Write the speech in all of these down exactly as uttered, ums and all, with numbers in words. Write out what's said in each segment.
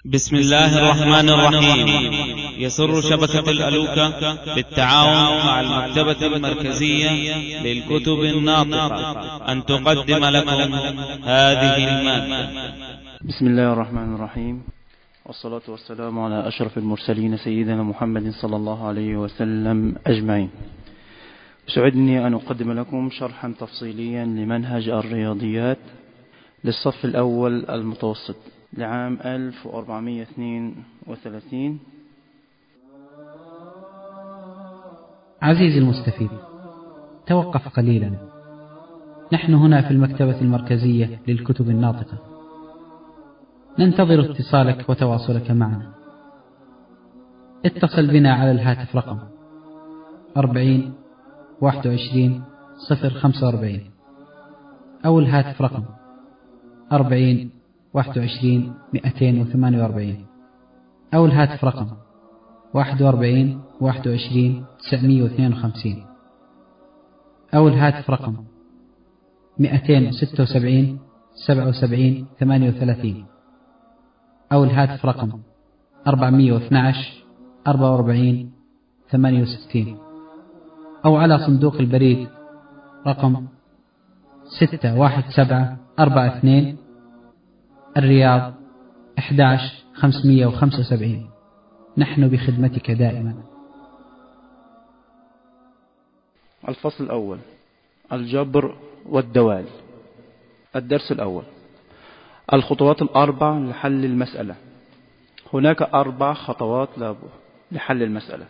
بسم الله الرحمن الرحيم. يسر شبكة الألوكة بالتعاون مع المكتبة المركزية للكتب الناطقة أن تقدم لكم هذه المادة. بسم الله الرحمن الرحيم، والصلاة والسلام على أشرف المرسلين سيدنا محمد صلى الله عليه وسلم أجمعين. سعدني أن أقدم لكم شرحا تفصيليا لمنهج الرياضيات للصف الأول المتوسط لعام ألف وأربعمائة واثنين وثلاثين. عزيزي المستفيد، توقف قليلا. نحن هنا في المكتبة المركزية للكتب الناطقة، ننتظر اتصالك وتواصلك معنا. اتصل بنا على الهاتف رقم أربعين واحد وعشرين صفر خمسة وأربعين أو الهاتف رقم أربعين واحد وعشرين مئتين وثمانية وأربعين أو الهاتف رقم واحد وأربعين واحد وعشرين تسعمائة واثنين وخمسين أو الهاتف رقم مئتين وستة وسبعين سبعة وسبعين ثمانية وثلاثين أو الهاتف رقم أربعمائة واثني عشر أربعة وأربعين ثمانية وستين أو على صندوق البريد رقم ستة واحد سبعة أربعة اثنين الرياض أحد عشر خمسمائة وخمسة وسبعين. نحن بخدمتك دائما. الفصل الأول: الجبر والدوال. الدرس الأول: الخطوات الأربع لحل المسألة. هناك أربع خطوات لحل المسألة.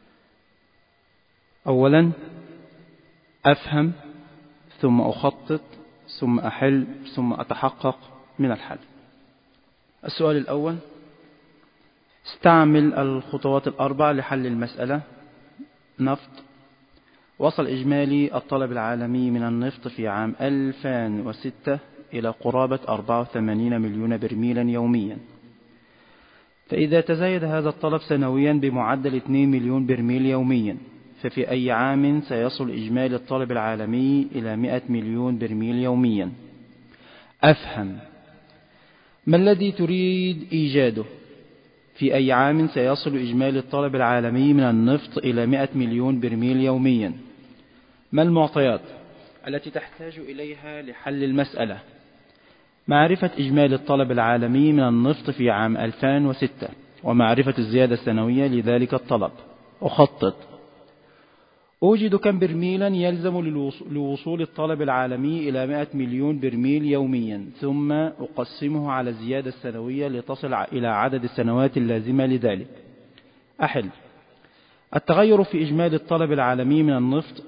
أولا، أفهم ثم أخطط ثم أحل ثم أتحقق من الحل. السؤال الأول: استعمل الخطوات الأربع لحل المسألة. نفط. وصل إجمالي الطلب العالمي من النفط في عام ألفين وستة إلى قرابة أربعة وثمانين مليون برميلا يوميا، فإذا تزايد هذا الطلب سنويا بمعدل اثنين مليون برميل يوميا، ففي أي عام سيصل إجمالي الطلب العالمي إلى مئة مليون برميل يوميا. أفهم: ما الذي تريد إيجاده؟ في أي عام سيصل إجمالي الطلب العالمي من النفط إلى مئة مليون برميل يوميا؟ ما المعطيات التي تحتاج إليها لحل المسألة؟ معرفة إجمالي الطلب العالمي من النفط في عام ألفين وستة ومعرفة الزيادة السنوية لذلك الطلب. أخطط: أوجد كم برميلا يلزم لوصول الطلب العالمي إلى مئة مليون برميل يوميا، ثم أقسمه على الزيادة السنوية لتصل إلى عدد السنوات اللازمة لذلك. أحل: التغير في إجمالي الطلب العالمي من النفط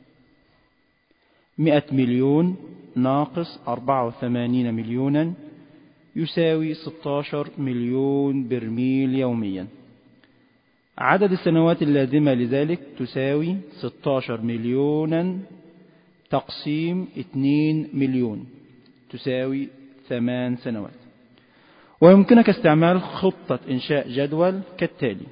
مئة مليون ناقص أربعة وثمانين مليونا يساوي ستة عشر مليون برميل يوميا. عدد السنوات اللازمة لذلك تساوي ستة عشر مليونا تقسيم اثنين مليون تساوي ثمان سنوات. ويمكنك استعمال خطة إنشاء جدول كالتالي.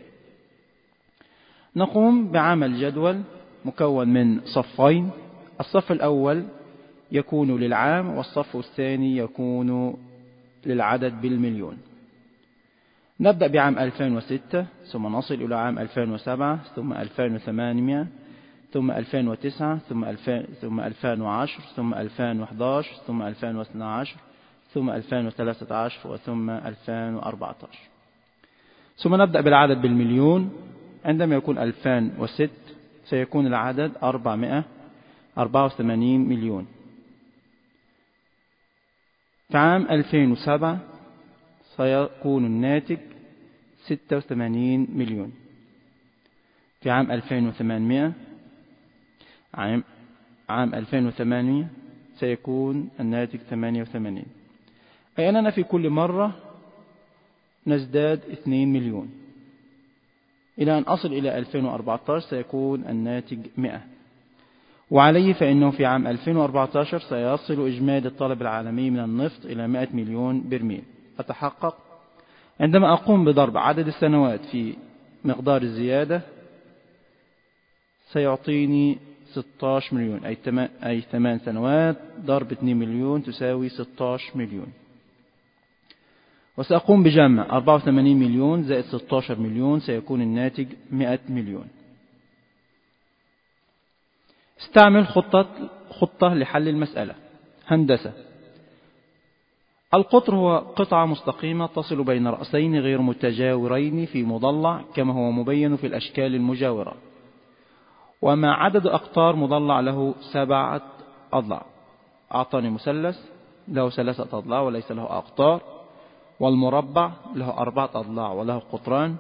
نقوم بعمل جدول مكون من صفين. الصف الأول يكون للعام والصف الثاني يكون للعدد بالمليون. نبدأ بعام ألفين وستة، ثم نصل إلى عام ألفين وسبعة، ثم ألفين وثمانية، ثم ألفين وتسعة، ثم ألفين، ثم ألفين وعشرة، ثم ألفين وأحد عشر، ثم ألفين واثني عشر، ثم ألفين وثلاثة عشر، وثم ألفين وأربعة عشر. ثم نبدأ بالعدد بالمليون. عندما يكون ألفين وستة سيكون العدد أربعمائة وأربعة وثمانين مليون. في عام ألفين وسبعة سيكون الناتج ستة وثمانين مليون. في عام ألفين وثمانمائة عام عام ألفين وثمانية سيكون الناتج ثمانية وثمانين، أي أننا في كل مرة نزداد اثنين مليون إلى أن أصل إلى ألفين وأربعة عشر سيكون الناتج مئة. وعليه فإنه في عام ألفين وأربعة عشر سيصل إجمالي الطلب العالمي من النفط إلى مئة مليون برميل. أتحقق عندما أقوم بضرب عدد السنوات في مقدار الزيادة سيعطيني ستة عشر مليون، أي ثمان سنوات ضرب اثنين مليون تساوي ستة عشر مليون. وسأقوم بجمع أربعة وثمانين مليون زائد ستة عشر مليون، سيكون الناتج مئة مليون. استعمل خطة خطة لحل المسألة. هندسة. القطر هو قطعة مستقيمة تصل بين رأسين غير متجاورين في مضلع كما هو مبين في الأشكال المجاورة، وما عدد أقطار مضلع له سبعة أضلاع. أعطاني مثلث له ثلاثة أضلاع وليس له أقطار، والمربع له أربعة أضلاع وله قطران،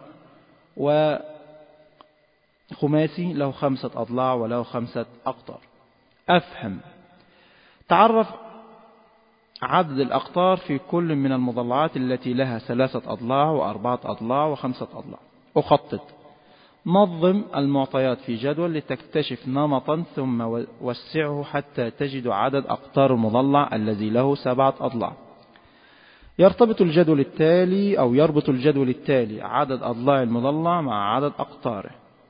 وخماسي له خمسة أضلاع وله خمسة أقطار. أفهم. تعرف عدد الأقطار في كل من المضلعات التي لها ثلاثة أضلاع وأربعة أضلاع وخمسة أضلاع. أخطط. نظم المعطيات في جدول لتكتشف نمطا ثم وسعه حتى تجد عدد أقطار المضلع الذي له سبعة أضلاع. يرتبط الجدول التالي أو يربط الجدول التالي عدد أضلاع المضلع مع عدد أقطاره.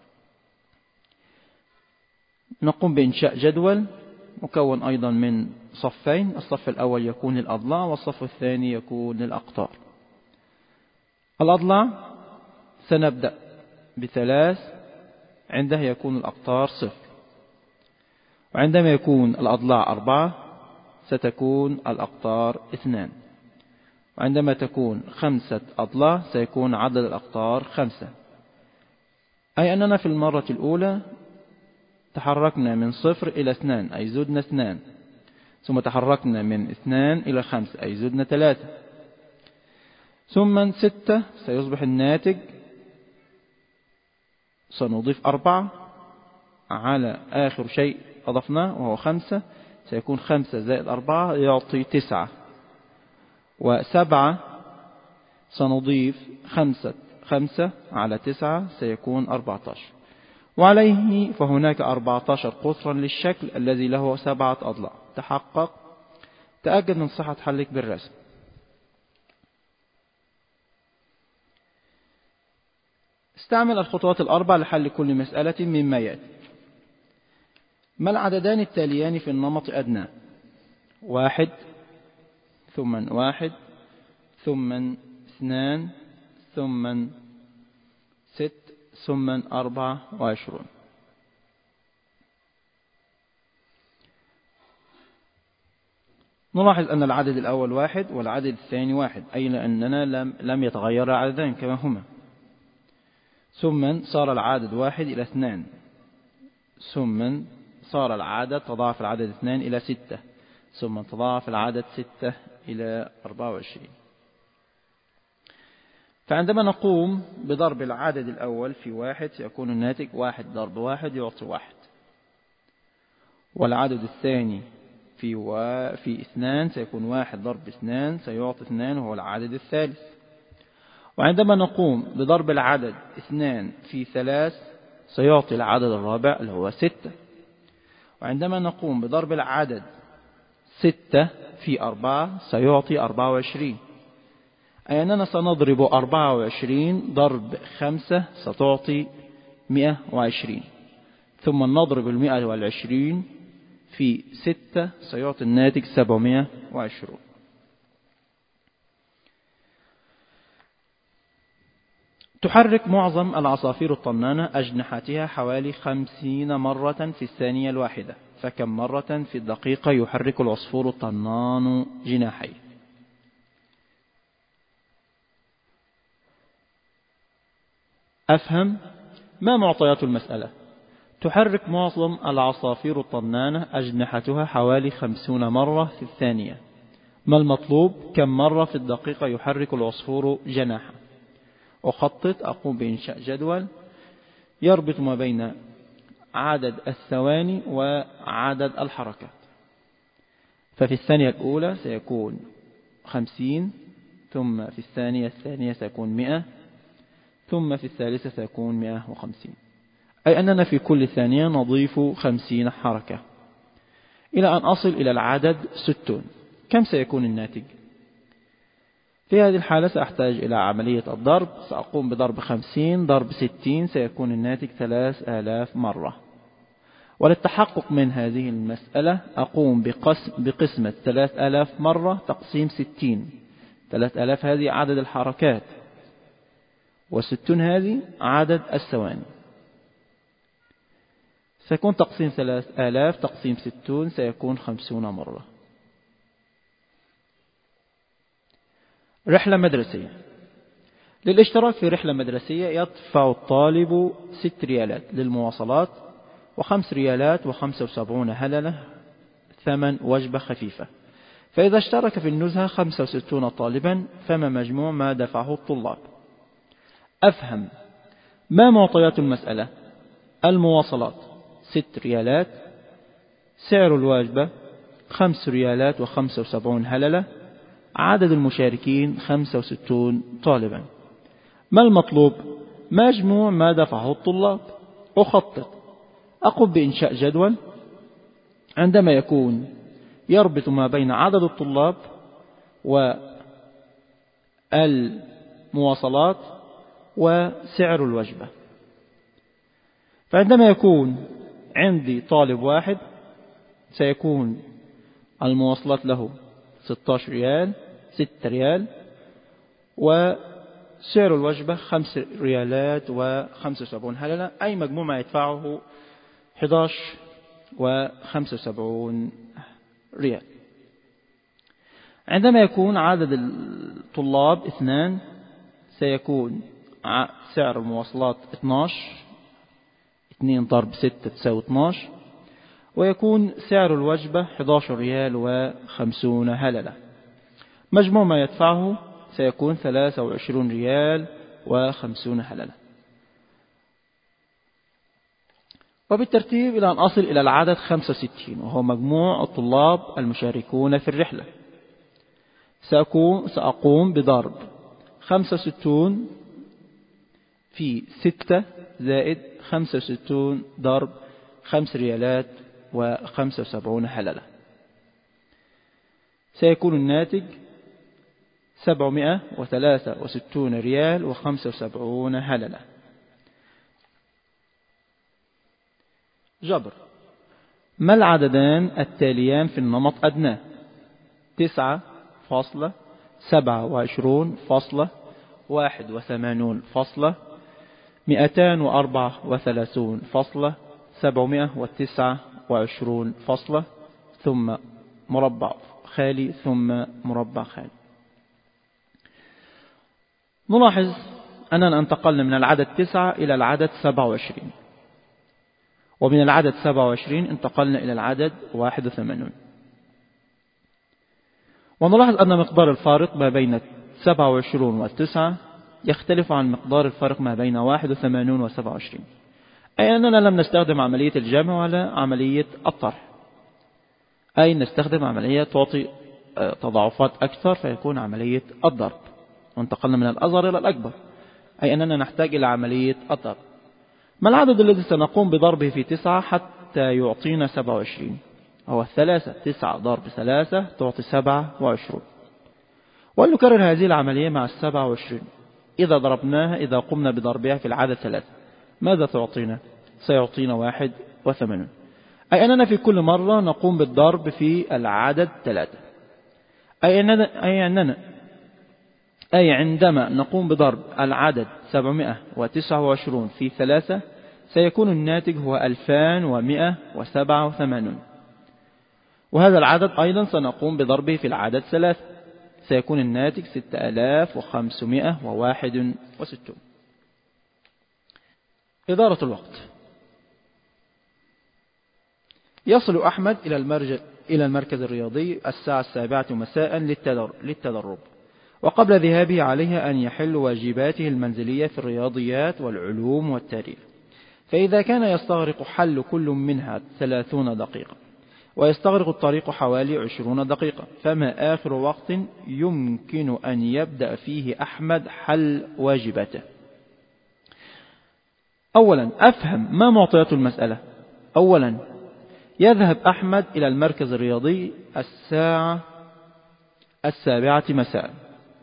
نقوم بإنشاء جدول مكون أيضا من صفين، الصف الأول يكون الأضلاع والصف الثاني يكون الأقطار. الأضلاع سنبدأ بثلاث، عنده يكون الأقطار صفر، وعندما يكون الأضلاع أربعة ستكون الأقطار اثنان، وعندما تكون خمسة أضلاع سيكون عدد الأقطار خمسة. أي أننا في المرة الأولى تحركنا من صفر إلى اثنان أي زدنا اثنان، ثم تحركنا من اثنان إلى خمسة أي زدنا ثلاثة، ثم ستة سيصبح الناتج سنضيف أربعة على آخر شيء أضفناه وهو خمسة، سيكون خمسة زائد أربعة يعطي تسعة، وسبعة سنضيف خمسة خمسة على تسعة سيكون أربعة عشر، وعليه فهناك أربعة عشر قطرا للشكل الذي له سبعة أضلاع. تحقق. تأكد من صحة حلك بالرسم. استعمل الخطوات الأربع لحل كل مسألة مما يأتي. ما العددان التاليان في النمط أدنى؟ واحد ثم واحد ثم اثنان ثم ست ثم أربعة وعشرون. نلاحظ أن العدد الأول واحد والعدد الثاني واحد، أي لأننا لم, لم يتغير العددان كما هما. ثم صار العدد واحد إلى اثنان، ثم صار العدد تضاعف العدد اثنان إلى ستة، ثم تضاعف العدد ستة إلى أربعة وعشرين. فعندما نقوم بضرب العدد الأول في واحد سيكون الناتج واحد ضرب واحد يعطي واحد، والعدد الثاني في, و... في اثنان سيكون واحد ضرب اثنان سيعطي اثنان وهو العدد الثالث. وعندما نقوم بضرب العدد اثنان في ثلاث سيعطي العدد الرابع اللي هو ستة. وعندما نقوم بضرب العدد ستة في أربعة سيعطي أربعة وعشرين، أي أننا سنضرب أربعة وعشرين ضرب خمسة ستعطي مئة وعشرين، ثم نضرب المئة والعشرين في ستة سيعطي الناتج سبعمائة وعشرون. تحرك معظم العصافير الطنانة أجنحتها حوالي خمسين مرة في الثانية الواحدة، فكم مرة في الدقيقة يحرك العصفور الطنان جناحيه؟ أفهم. ما معطيات المسألة؟ تحرك معظم العصافير الطنانة أجنحتها حوالي خمسون مرة في الثانية. ما المطلوب؟ كم مرة في الدقيقة يحرك العصفور جناحه؟ أخطط. أقوم بإنشاء جدول يربط ما بين عدد الثواني وعدد الحركات. ففي الثانية الأولى سيكون خمسين، ثم في الثانية الثانية سيكون مئة، ثم في الثالثة سيكون مئة وخمسين، أي أننا في كل ثانية نضيف خمسين حركة إلى أن أصل إلى العدد ستون. كم سيكون الناتج؟ في هذه الحالة سأحتاج إلى عملية الضرب. سأقوم بضرب خمسين ضرب ستين سيكون الناتج ثلاث آلاف مرة. وللتحقق من هذه المسألة أقوم بقسم بقسمة ثلاث آلاف مرة تقسيم ستين. ثلاثة آلاف هذه عدد الحركات، وستون هذه عدد الثواني. سيكون تقسيم ثلاثة آلاف تقسيم ستون سيكون خمسون مرة. رحلة مدرسية. للاشتراك في رحلة مدرسية يدفع الطالب ست ريالات للمواصلات وخمس ريالات وخمسة وسبعون هللة ثمن وجبة خفيفة. فإذا اشترك في النزهة خمسة وستون طالبا فما مجموع ما دفعه الطلاب؟ أفهم. ما معطيات المسألة؟ المواصلات ست ريالات، سعر الوجبة خمس ريالات وخمسة وسبعون هللة، عدد المشاركين خمسة وستون طالبا. ما المطلوب؟ مجموع ما دفعه الطلاب. أخطط. أقوم بإنشاء جدول عندما يكون يربط ما بين عدد الطلاب والمواصلات وسعر الوجبة. فعندما يكون عندي طالب واحد سيكون المواصلات له ستة عشر ريال ستة ريال، وسعر الوجبة خمس ريالات وخمسة وسبعون هللة، أي مجموع ما يدفعه أحد عشر وخمسة وسبعون ريال. عندما يكون عدد الطلاب اثنان سيكون سعر المواصلات اثني عشر، اثنين ضرب ستة تساوي اثني عشر، ويكون سعر الوجبة أحد عشر ريال وخمسون هللة. مجموع ما يدفعه سيكون ثلاثة وعشرين ريال وخمسون هللة. وبالترتيب إلى أن أصل إلى العدد خمسة وستين، وهو مجموع الطلاب المشاركون في الرحلة. سأقوم بضرب خمسة وستين في ستة زائد خمسة وستين ضرب خمس ريالات وخمسة وسبعون هللة. سيكون الناتج سبعمائة وثلاثة وستون ريال وخمسة وسبعون هللة. جبر. ما العددان التاليان في النمط أدناه؟ تسعة فاصلة سبعة وعشرون فاصلة واحد وثمانون فاصلة مئتان وأربعة وثلاثون فاصلة سبعمائة وتسعة وعشرون فاصلة ثم مربع خالي ثم مربع خالي. نلاحظ أننا انتقلنا من العدد تسعة إلى العدد سبعة وعشرين، ومن العدد سبعة وعشرين انتقلنا إلى العدد واحد وثمانين. ونلاحظ أن مقدار الفارق ما بين سبعة وعشرين والتسعة يختلف عن مقدار الفارق ما بين واحد وثمانين وسبعة وعشرين، أي أننا لم نستخدم عملية الجمع ولا عملية الطرح، أي نستخدم عملية تعطي تضاعفات أكثر فيكون عملية الضرب، وانتقلنا من الأصغر إلى الأكبر، أي أننا نحتاج إلى عملية الضرب. ما العدد الذي سنقوم بضربه في تسعة حتى يعطينا سبعة وعشرين؟ هو الثلاثة. تسعة ضرب ثلاثة تعطي سبعة وعشرون. ولنكرر هذه العملية مع السبعة وعشرين. إذا ضربناها إذا قمنا بضربها في العدد ثلاثة ماذا تعطينا؟ سيعطينا واحد وثمانون، أي أننا في كل مرة نقوم بالضرب في العدد ثلاثة، أي أننا, أي أننا أي عندما نقوم بضرب العدد سبعمائة وتسعة وعشرين في ثلاثة سيكون الناتج هو ألفان ومائة وسبعة وثمانين، وهذا العدد أيضا سنقوم بضربه في العدد ثلاثة سيكون الناتج ستة آلاف وخمسمائة وواحد وستون. إدارة الوقت. يصل أحمد إلى المرج... إلى المركز الرياضي الساعة السابعة مساء للتدرب، وقبل ذهابه عليه أن يحل واجباته المنزلية في الرياضيات والعلوم والتاريخ، فإذا كان يستغرق حل كل منها ثلاثون دقيقة ويستغرق الطريق حوالي عشرون دقيقة، فما آخر وقت يمكن أن يبدأ فيه أحمد حل واجباته؟ أولا أفهم ما معطيات المسألة. أولا يذهب أحمد إلى المركز الرياضي الساعة السابعة مساء،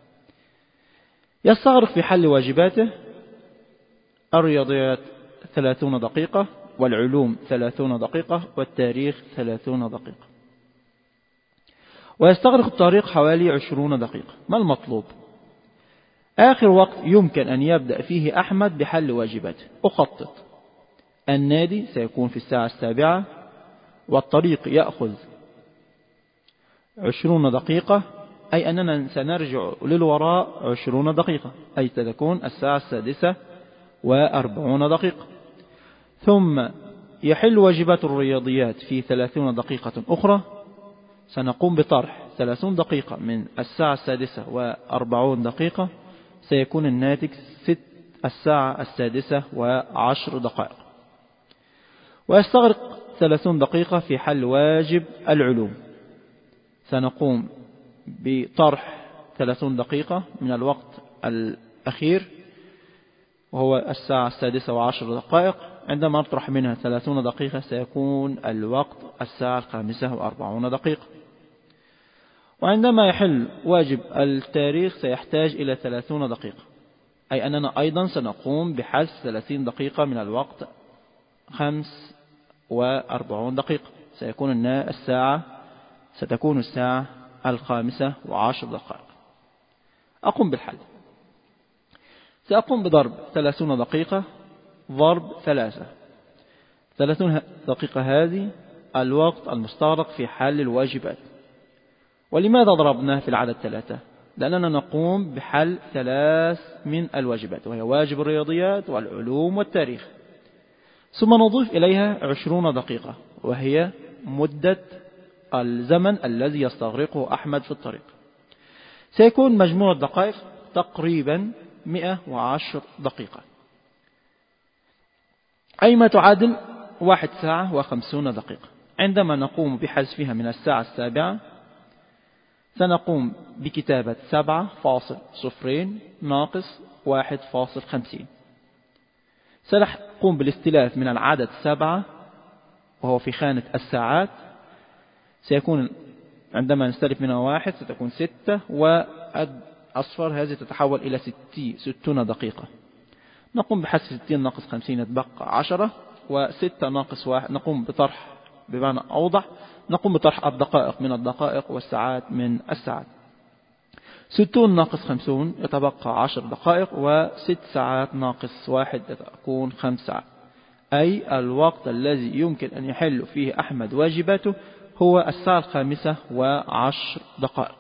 يستغرق في حل واجباته الرياضيات ثلاثون دقيقة والعلوم ثلاثون دقيقة والتاريخ ثلاثون دقيقة. ويستغرق الطريق حوالي عشرون دقيقة. ما المطلوب؟ آخر وقت يمكن أن يبدأ فيه أحمد بحل واجباته. أخطط: النادي سيكون في الساعة السابعة، والطريق يأخذ عشرون دقيقة، أي أننا سنرجع للوراء عشرون دقيقة، أي ستكون الساعة السادسة وأربعون دقيقة. ثم يحل واجبات الرياضيات في ثلاثون دقيقة أخرى. سنقوم بطرح ثلاثون دقيقة من الساعة السادسة وأربعون دقيقة، سيكون الناتج ست الساعة السادسة وعشر دقائق. ويستغرق ثلاثون دقيقة في حل واجب العلوم. سنقوم بطرح ثلاثون دقيقة من الوقت الأخير وهو الساعة السادسة وعشر دقائق. عندما نطرح منها ثلاثون دقيقة سيكون الوقت الساعة الخامسة وأربعون دقيقة. وعندما يحل واجب التاريخ سيحتاج إلى ثلاثون دقيقة، أي أننا أيضا سنقوم بحذف ثلاثين دقيقة من الوقت خمس وأربعون دقيقة. سيكون الساعة ستكون الساعة الخامسة وعشر دقائق. أقوم بالحل. سأقوم بضرب ثلاثون دقيقة ضرب ثلاثة. ثلاثون دقيقة هذه الوقت المستغرق في حل الواجبات. ولماذا ضربناه في العدد ثلاثة؟ لأننا نقوم بحل ثلاث من الواجبات، وهي واجب الرياضيات والعلوم والتاريخ. ثم نضيف إليها عشرون دقيقة، وهي مدة الزمن الذي يستغرقه أحمد في الطريق. سيكون مجموع الدقائق تقريبا مئة وعشر دقيقة، أي ما تعادل واحد ساعة وخمسون دقيقة. عندما نقوم بحذفها من الساعة السابعة سنقوم بكتابة سبعة فاصل صفرين ناقص واحد فاصل خمسين. سنقوم بالاستلاف من العدد سبعة وهو في خانة الساعات. سيكون عندما نستلف منها واحد ستكون ستة، والأصفر هذه تتحول إلى ستي ستون دقيقة. نقوم بحذف ستين ناقص خمسين يتبقى عشرة، وستة ناقص واحد نقوم بطرح بمعنى أوضح نقوم بطرح الدقائق من الدقائق والساعات من الساعات. ستون ناقص خمسون يتبقى عشر دقائق، وست ساعات ناقص واحد تكون خمس ساعات، أي الوقت الذي يمكن أن يحل فيه أحمد واجباته هو الساعة الخامسة وعشر دقائق.